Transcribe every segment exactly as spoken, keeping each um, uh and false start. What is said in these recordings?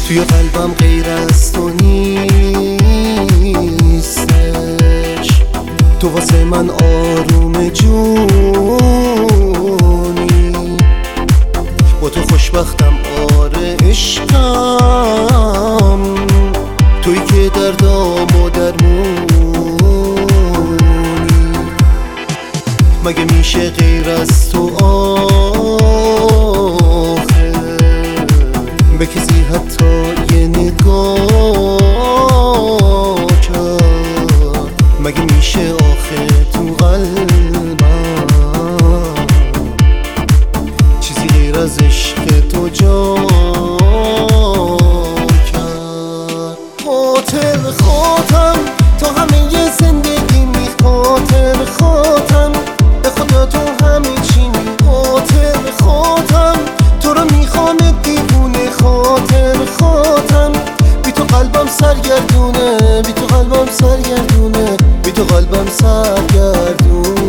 توی قلبم غیر از تو نیستش. تو واسه من آروم جونی، با تو خوشبختم آره عشقم. توی که دردام و درمونی، مگه میشه غیر از تو آخه به کسی حتی یه نگاه کرد؟ مگه میشه آخه تو قلبم چیزی غیر از عشق تو جا کرد؟ قاتل خاطم تا همه ی زندگی می، قاتل خاطم به خدا تو همه چی می. قاتل خاطم تو رو میخوام دیوونه، خاطر خاطم بی تو قلبم سرگردونه، بی تو قلبم سرگردونه، بی تو قلبم سرگردونه.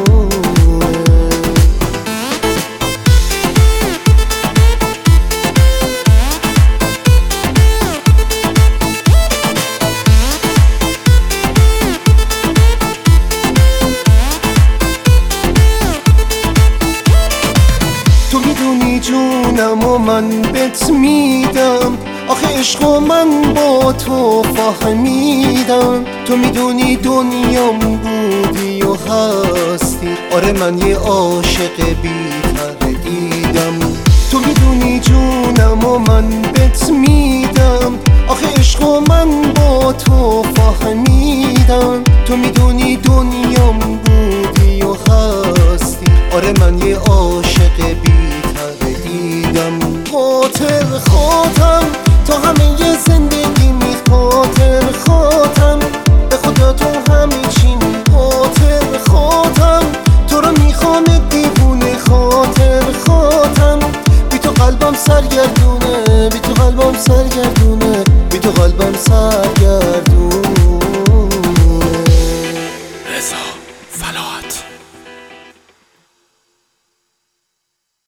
تو میدونی جونم و من بهت میدم، آخه عشق و من با تو فهمیدم. تو میدونی دنیام بودی و هستی، آره من یه عاشق بی تردیدم. تو میدونی جونم و من بهت میدم، آخه عشق و من با تو فهمیدم. تو میدونی دنیام بودی و هستی، آره من یه عاشق بی تردیدم. قاتل خاطم تا همه ی زندگی می، قاتل خاطم به خدا تو همه چی می. قاتل خاطم تو رو میخوام دیوونه، خاطر خاطم بی تو قلبم سرگردونه، بی تو قلبم سرگردونه، بی تو قلبم سرگردونه.